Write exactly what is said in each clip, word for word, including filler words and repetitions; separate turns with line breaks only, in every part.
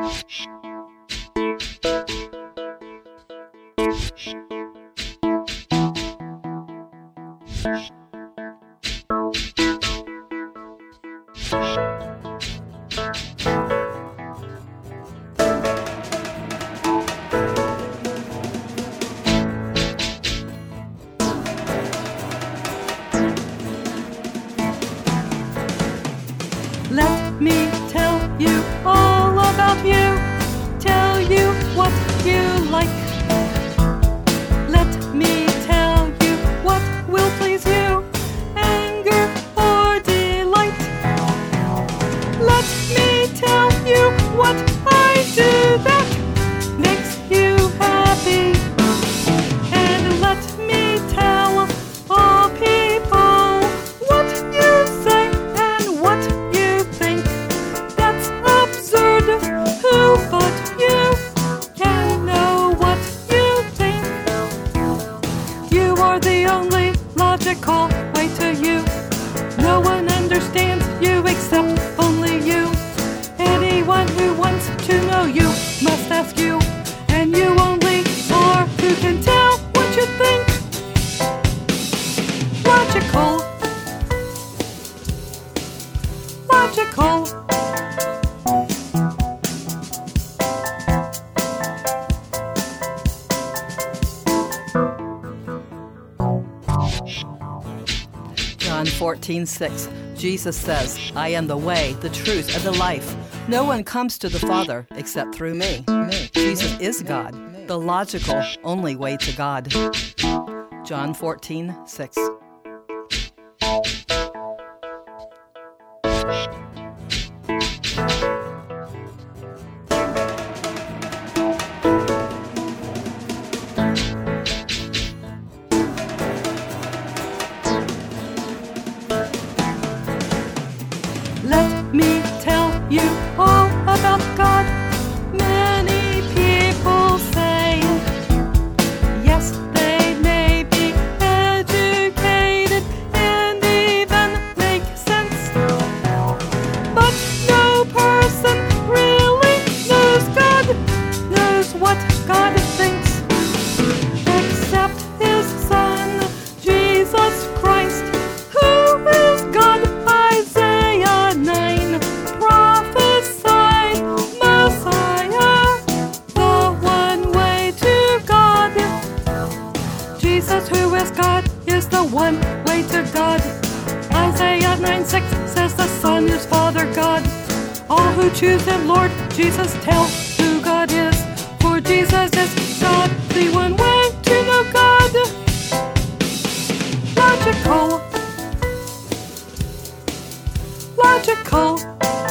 Let me tell you all about you, tell you what you like. Let me tell you what will please you, anger or delight. Let me tell you what I do that makes you happy. And let me tell all people what you say and what you think. That's absurd. Who but you can know what you think? You are the only logical way to you. No one understands you except only you. Anyone who wants to know you must ask you, and you only are who can tell what you think. Logical. Logical. John fourteen six. Jesus says, I am the way, the truth, and the life. No one comes to the Father except through me. Jesus is God, the logical only way to God. John fourteen six. Let me tell you all about God. Many people say, yes, they may be educated and even make sense, but no person really knows God, knows what God thinks, except His Son, Jesus Christ, who is God. Isaiah nine prophesied Messiah, the one way to God. Jesus, who is God, is the one way to God. Isaiah nine six says the Son is Father God. All who choose Him, Lord Jesus, tell who God is. For Jesus is God, the one way to know God. Logical. Logical.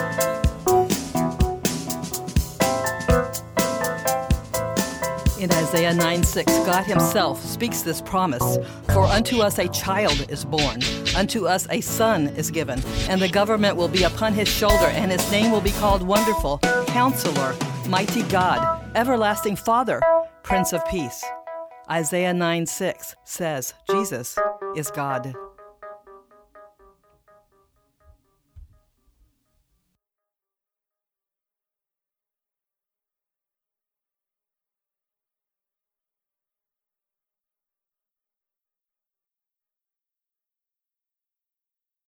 In Isaiah nine six, God Himself speaks this promise. For unto us a child is born, unto us a son is given, and the government will be upon His shoulder, and His name will be called Wonderful, Counselor, Mighty God, Everlasting Father, Prince of Peace. Isaiah nine six says Jesus is God.